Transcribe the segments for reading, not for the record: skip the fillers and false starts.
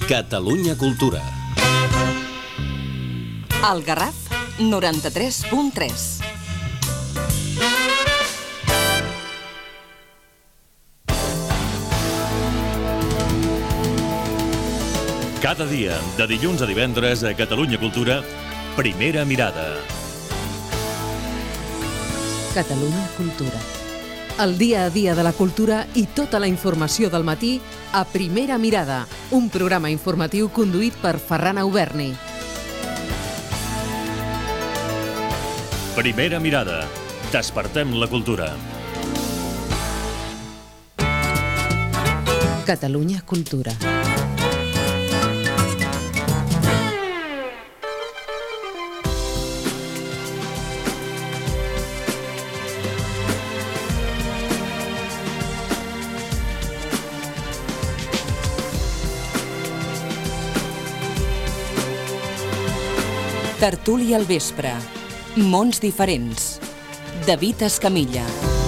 Catalunya Cultura. El Garraf 93.3. Cada dia, de dilluns a divendres, a Catalunya Cultura, Primera Mirada. Catalunya Cultura. El dia a dia de la cultura i tota la informació del matí a Primera Mirada, un programa informatiu conduït per Ferran Auberni. Primera Mirada. Despertem la cultura. Catalunya Cultura. Tertúlia al vespre. Mons diferents. David Escamilla.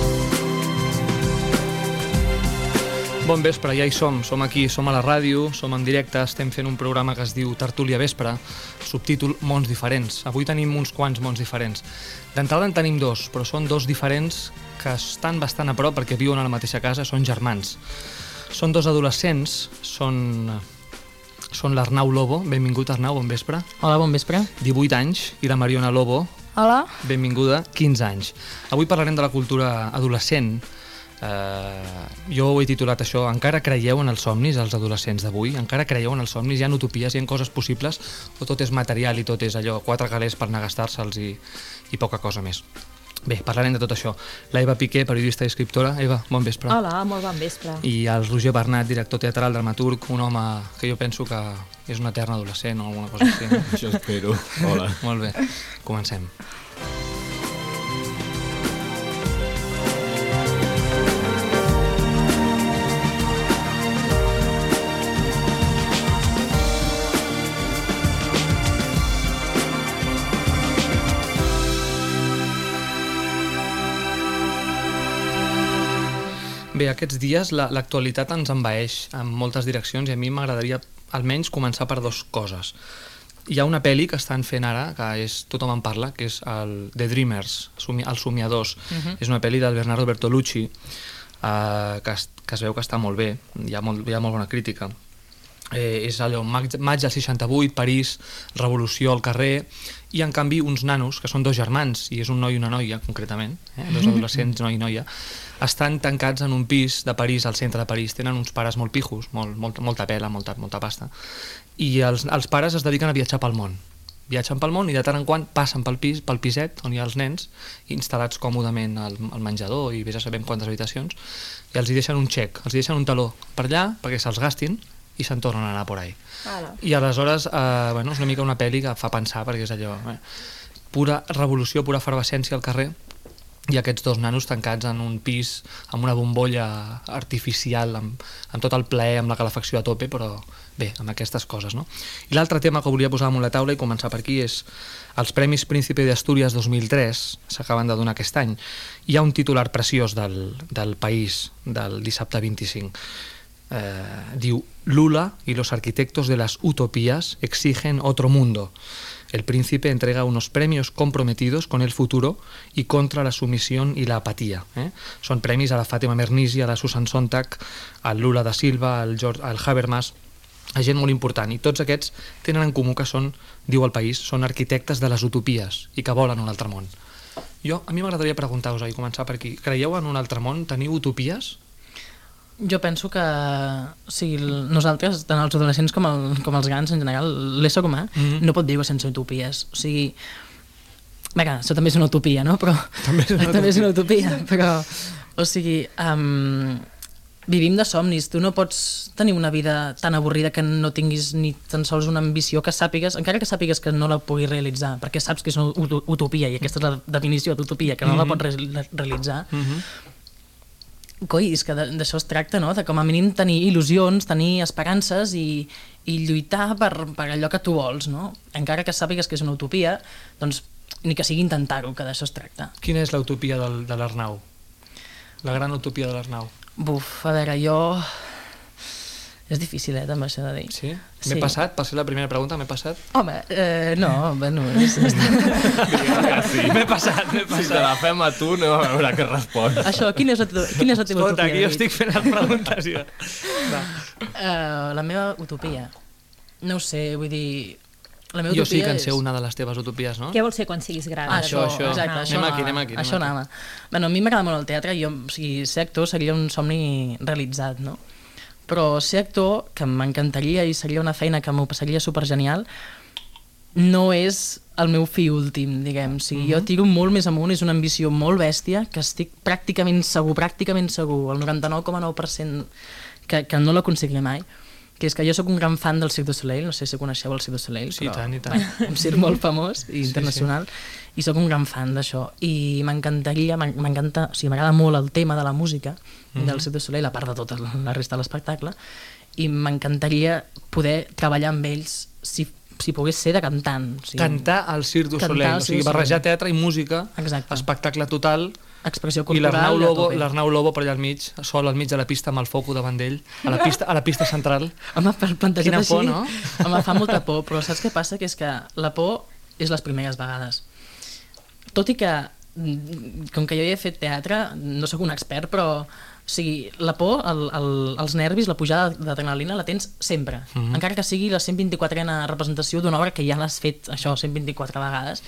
Bon vespre, ja hi som aquí, som a la ràdio, som en directe, estem fent un programa que es diu Tertúlia Vespre, subtítol Mons diferents. Avui tenim uns quants mons diferents. D'entrada en tenim dos, però són dos diferents que estan bastant a prop perquè viuen a la mateixa casa, són germans. Són dos adolescents, són l'Arnau Lobo. Benvingut, Arnau, bon vespre. Hola, bon vespre. 18 anys, i la Mariona Lobo. Hola. Benvinguda, 15 anys. Avui parlarem de la cultura adolescent. Jo ho he titulat això, encara creieu en els somnis, els adolescents d'avui? Encara creieu en els somnis? Hi ha utopies, hi ha coses possibles? O tot és material i tot és allò, 4 calés per anar a gastar-se'ls i poca cosa més? Bé, parlarem de tot això. La Eva Piqué, periodista i escriptora. Eva, bon vespre. Hola, molt bon vespre. I el Roger Bernat, director teatral, dramaturg, un home que jo penso que és un etern adolescent o alguna cosa així. No? Això espero. Hola. Molt bé, comencem. Bé, aquests dies l'actualitat ens envaeix en moltes direccions i a mi m'agradaria almenys començar per dues coses. Hi ha una pel·li que estan fent ara, que tothom en parla, que és el The Dreamers, Els Somiadors. És una pel·li del Bernardo Bertolucci, que es veu que està molt bé, hi ha molt bona crítica. És allò, maig del 68, París, revolució al carrer, i en canvi uns nanos, que són dos germans, i és un noi i una noia, concretament, dos adolescents, noi i noia, estan tancats en un pis de París, al centre de París. Tenen uns pares molt pijos, molta pela, molta pasta, i els pares es dediquen a viatjar pel món. Viatgen pel món i de tant en quant passen pel piset on hi ha els nens, instal·lats còmodament al menjador i vés a saber quantes habitacions, i els hi deixen un xec, els hi deixen un taló per allà perquè se'ls gastin i se'n tornen a anar por ahí. I aleshores, és una mica una pel·li que fa pensar, perquè és allò, pura revolució, pura efervescència al carrer, i aquests dos nanos tancats en un pis amb una bombolla artificial, amb tot el plaer, amb la calefacció a tope, però bé, amb aquestes coses, no? I l'altre tema que volia posar damunt la taula i començar per aquí és els Premis Príncipe de Asturias 2003, s'acaben de donar aquest any. Hi ha un titular preciós del País del dissabte 25. Diu: Lula y los arquitectos de las utopías exigen otro mundo. El príncipe entrega unos premios comprometidos con el futuro y contra la sumisión y la apatía. Són premis a la Fàtima Mernissi, a la Susan Sontag, al Lula da Silva, al Habermas, a gent molt important. I tots aquests tenen en comú que són, diu el País, són arquitectes de les utopies i que volen un altre món. A mi m'agradaria preguntar-vos, i començar per aquí, creieu en un altre món? Teniu utopies? Jo penso que nosaltres, tant els adolescents com els grans en general, l'ésser humà no pot viure sense utopies. O sigui, això també és una utopia, no? Però també és una utopia, però, o sigui, vivim de somnis. Tu no pots tenir una vida tan avorrida que no tinguis ni tan sols una ambició que sàpigues, encara que sàpigues que no la puguis realitzar, perquè saps que és una utopia, i aquesta és la definició d'utopia, que no la pots realitzar. Coi, és que d'això es tracta, no? De com a mínim tenir il·lusions, tenir esperances i lluitar per allò que tu vols, no? Encara que sàpigues que és una utopia, doncs ni que sigui intentar-ho, que d'això es tracta. Quina és la utopia de l'Arnau? La gran utopia de l'Arnau? Buf, a veure, jo És difícil, també, això de dir. Sí? M'he passat? Per ser la primera pregunta, m'he passat? Home, no, bueno... Sí, m'he passat. Si te la fem a tu, anem a veure què respons. Això, quina és la teva utopia? Escolta, aquí jo estic fent les preguntes. La meva utopia... No ho sé, vull dir... La meva jo sí utopia que en sé una de les teves utopies, no? Què vols ser quan siguis gran? Això. Exacte, Anem aquí. Això anava. Bueno, a mi m'agrada molt el teatre, o sigui, ser actor seria un somni realitzat, no? Però ser actor, que m'encantaria i seria una feina que m'ho passaria supergenial, no és el meu fi últim, diguem. O sigui, jo tiro molt més amunt, és una ambició molt bèstia, que estic pràcticament segur, el 99,9% que no l'aconseguiré mai, que és que jo sóc un gran fan del Cirque du Soleil, no sé si coneixeu el Cirque du Soleil, sí, però i tant. un circ molt famós i internacional, i sóc un gran fan d'això, i m'encantaria, m'encanta, o sigui, m'agrada molt el tema de la música del Cirque du Soleil, a part de tota la resta de l'espectacle, i m'encantaria poder treballar amb ells, si pogués ser de cantant. O sigui, cantar al Cirque du Soleil, o sigui, barrejar teatre i música, espectacle total, expressió i cultural, l'Arnau Lobo per allà al mig, sol al mig de la pista amb el foco davant d'ell, a la pista central. Home, per plantejat quina així, por, no? Home, fa molta por, però saps què passa? Que és que la por és les primeres vegades. Tot i que, com que jo ja he fet teatre, no sóc un expert, però o sigui, la por, els nervis, la pujada d'adrenalina la tens sempre, encara que sigui la 124a representació d'una obra que ja l'has fet, això, 124 vegades,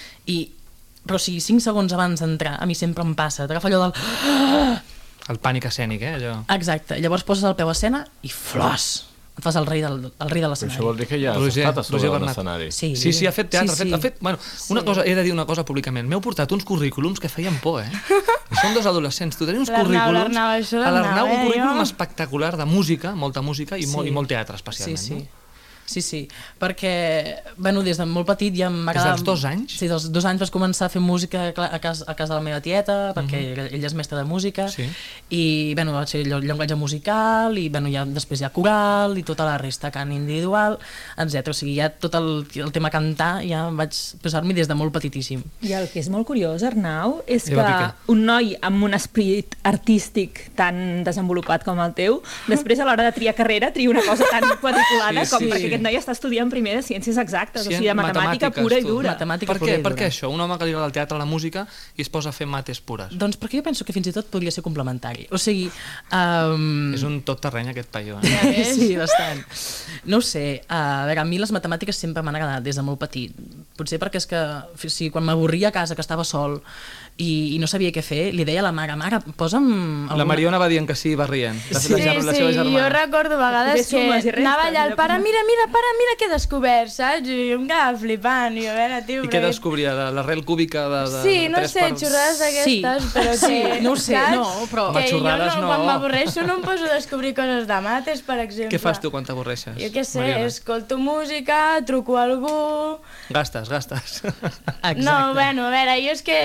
però si 5 segons abans d'entrar, a mi sempre em passa, t'agafa allò del... El pànic escènic, allò. Exacte, llavors poses el peu a escena i flors! Et fas el rei de l'escenari. Això vol dir que ja has estat a sobre de l'escenari. Sí, ha fet teatre, ha fet... Bueno, he de dir una cosa públicament. M'heu portat uns currículums que feien por, Són dos adolescents, tu tens uns currículums... L'Arnau, un currículum espectacular de música, molta música i molt teatre, especialment. Sí, perquè, bueno, des de molt petit ja m'agrada... Des dels 2 anys? Sí, dels 2 anys vas començar a fer música a casa de la meva tieta, perquè ella és mestra de música, i, bueno, vaig fer llenguatge musical, i, bueno, ja després hi ha coral, i tota la resta, cant individual, etc. O sigui, ja tot el tema cantar ja vaig posar-m'hi des de molt petitíssim. I el que és molt curiós, Arnau, és que un noi amb un esperit artístic tan desenvolupat com el teu, després a l'hora de triar carrera, tria una cosa tan quadriculada com perquè aquest noi està estudiant primer de ciències exactes, o sigui, de matemàtica pura i dura. Per què això? Un home que li agrada el teatre, la música, i es posa a fer mates pures? Doncs perquè jo penso que fins i tot podria ser complementari. O sigui... És un tot terreny aquest paio, Sí, bastant. No ho sé, a veure, a mi les matemàtiques sempre m'han agradat des de molt petit. Potser perquè és que quan m'avorria a casa, que estava sol, i no sabia què fer, li deia a la mare, posa'm... La Mariona va dient que sí, va rient. Sí, jo recordo vegades que anava allà al pare, mira, què he descobert, saps? I em quedava flipant, i a veure, tio... I què descobria? L'arrel cúbica de... Sí, no sé, xorrades d'aquestes, però sí, no ho sé, no, però... Que jo quan m'avorreixo no em poso a descobrir coses de mates, per exemple. Què fas tu quan t'avorreixes? Jo què sé, escolto música, truco a algú... Gastes. No, bueno, a veure, jo és que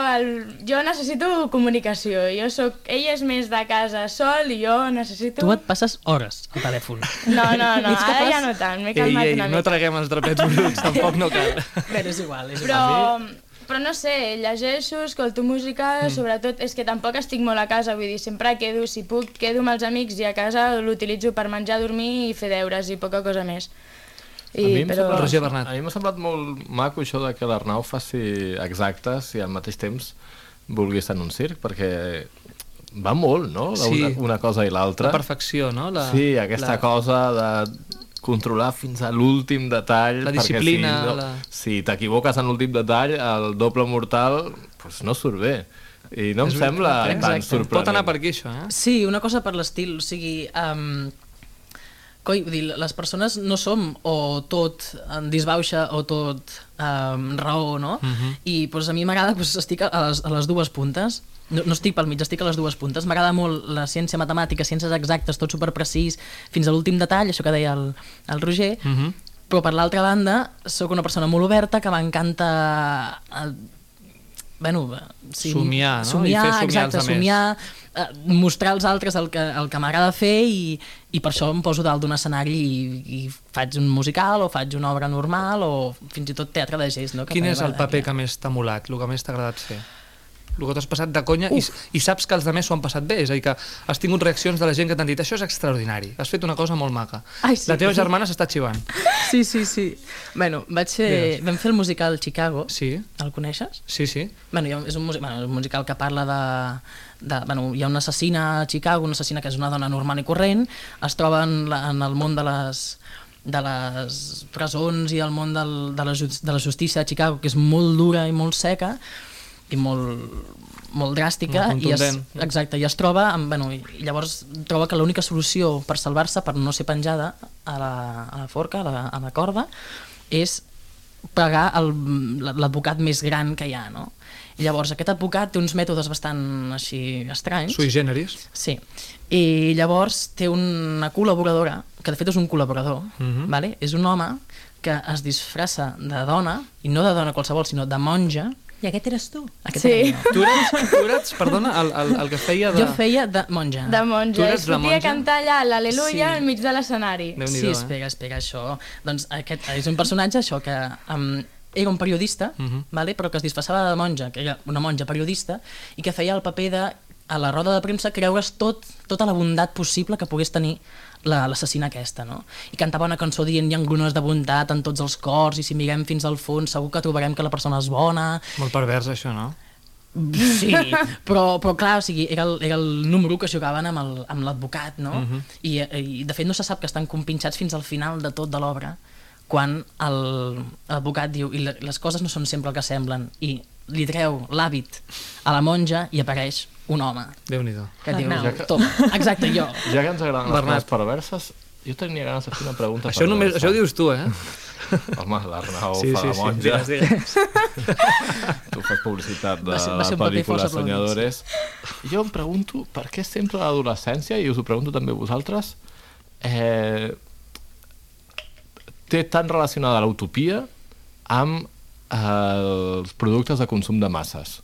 jo necessito comunicació. Ell és més de casa sol i jo necessito... Tu et passes hores al telèfon. No, ara ja no tant, m'he calmat una mica. No traguem els drapets bruts, tampoc no cal. Però és igual. Però no sé, llegeixo, escolto música, sobretot és que tampoc estic molt a casa, vull dir, sempre quedo, si puc, quedo amb els amics i a casa l'utilitzo per menjar, dormir i fer deures i poca cosa més. A mi m'ha semblat molt maco això de que l'Arnau faci exactes i al mateix temps vulgui estar en un circ, perquè va molt, no? Una cosa i l'altra. La perfecció, no? Sí, aquesta cosa de controlar fins a l'últim detall. La disciplina. Si t'equivoques en l'últim detall, el doble mortal no surt bé. I no em sembla tan sorprenent. Pot anar per aquí, això, Sí, una cosa per l'estil, o sigui... les persones no som o tot disbauxa o tot raó, no? I a mi m'agrada, estic a les dues puntes, no estic pel mig, estic a les dues puntes. M'agrada molt la ciència matemàtica, ciències exactes, tot superprecís, fins a l'últim detall, això que deia el Roger, però per l'altra banda sóc una persona molt oberta que m'encanta somiar, no? I fer somiar els altres. Mostrar als altres el que m'agrada fer i per això em poso dalt d'un escenari i faig un musical o faig una obra normal o fins i tot teatre de gest. Quin és el paper que més t'ha molat, el que més t'ha agradat fer? el que t'has passat de conya i saps que els altres s'ho han passat bé, és a dir, que has tingut reaccions de la gent que t'han dit això és extraordinari, has fet una cosa molt maca. La teva germana s'està xivant. Sí. Bueno, vam fer el musical Chicago. Sí. El coneixes? Sí. Bueno, és un musical que parla hi ha una assassina a Chicago, una assassina que és una dona normal i corrent, es troba en el món de les presons i el món de la justícia a Chicago, que és molt dura i molt seca i molt dràstica, i es troba i llavors troba que l'única solució per salvar-se, per no ser penjada a la forca, a la corda, és pagar l'advocat més gran que hi ha, no? I llavors aquest advocat té uns mètodes bastant així estranys. Sui generis. Sí. I llavors té una col·laboradora, que de fet és un col·laborador, vale? És un home que es disfressa de dona, i no de dona qualsevol, sinó de monja. I aquest eres tu? Sí. Tu eres, perdona, el que feia de... Jo feia de monja. De monja. Es fotia a cantar allà l'Aleluia enmig de l'escenari. Sí, espera, això. Doncs aquest és un personatge, això, que era un periodista, però que es disfressava de monja, que era una monja periodista, i que feia el paper de, a la roda de premsa, creure's tota la bondat possible que pogués tenir l'assassina aquesta, no? I cantava una cançó dient hi ha engrunes de bondat en tots els cors, i si mirem fins al fons segur que trobarem que la persona és bona. Molt pervers, això, no? Sí, però clar, o sigui, era el número que jugaven amb l'advocat, no? I de fet no se sap que estan compinxats fins al final de tot de l'obra, quan l'advocat diu i les coses no són sempre el que semblen, i li treu l'hàbit a la monja i apareix un home. Déu-n'hi-do. Que diu, exacte, jo. Ja que ens agraden les coses perverses, jo tenia ganes de fer una pregunta perversa. Això ho dius tu, eh? Home, l'Arnau fa la monja. Digues. Tu fas publicitat de la pel·lícula Soñadores. Jo em pregunto per què sempre l'adolescència, i us ho pregunto també a vosaltres, té tan relacionada l'utopia amb els productes de consum de masses.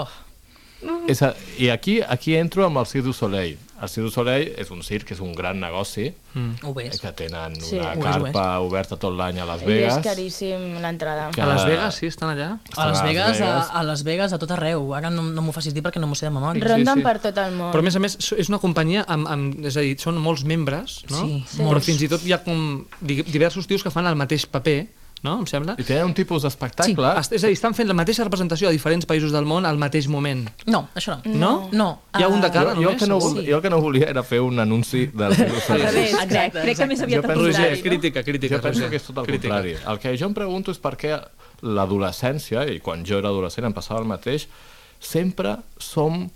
I aquí entro amb el Cirque du Soleil. El Cirque du Soleil és un circ, és un gran negoci, que tenen una carpa oberta tot l'any a Las Vegas. I és caríssim l'entrada. A Las Vegas, sí, estan allà? A Las Vegas, a tot arreu. Ara no m'ho facis dir perquè no m'ho sé de memòria. Ronden per tot el món. Però a més, és una companyia és a dir, són molts membres, no? Però fins i tot hi ha diversos tios que fan el mateix paper, no? Em sembla. I tenen un tipus d'espectacle. És a dir, estan fent la mateixa representació a diferents països del món al mateix moment. No, això no. No? Hi ha un de cada només? Jo el que no volia era fer un anunci del Cirque du Soleil. Exacte. Crec que més aviat al contrari. Crítica. Jo penso que és tot el contrari. El que jo em pregunto és per què l'adolescència, i quan jo era adolescent em passava el mateix, sempre som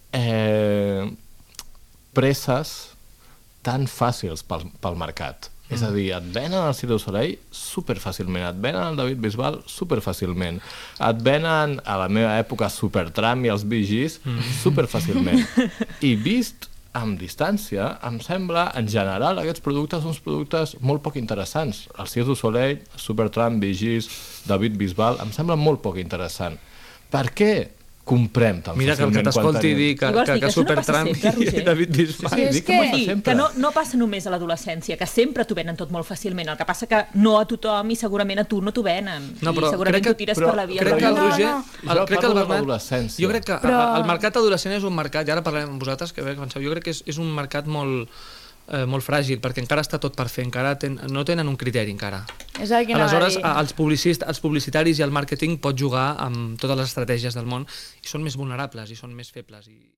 presses tan fàcils pel mercat. És a dir, et venen el Cirque du Soleil superfàcilment, et venen el David Bisbal superfàcilment, et venen a la meva època Supertramp i els Bee Gees superfàcilment. I vist amb distància, em sembla, en general, aquests productes són uns productes molt poc interessants. El Cirque du Soleil, Supertramp, Bee Gees, David Bisbal, em sembla molt poc interessant. Per què comprem tan fàcilment? Mira que el que t'escolti dir que Supertramp i David Bisbal... És que no passa només a l'adolescència, que sempre t'ho venen tot molt fàcilment. El que passa que no a tothom i segurament a tu no t'ho venen. I segurament t'ho tires per la via. Crec que el Roger... Crec que el Bernat... Jo crec que el mercat adolescent és un mercat, i ara parlarem amb vosaltres, que jo crec que és un mercat molt fràgil, perquè encara està tot per fer, encara no tenen un criteri encara. Aleshores, els publicitaris i el màrqueting pot jugar amb totes les estratègies del món i són més vulnerables i són més febles.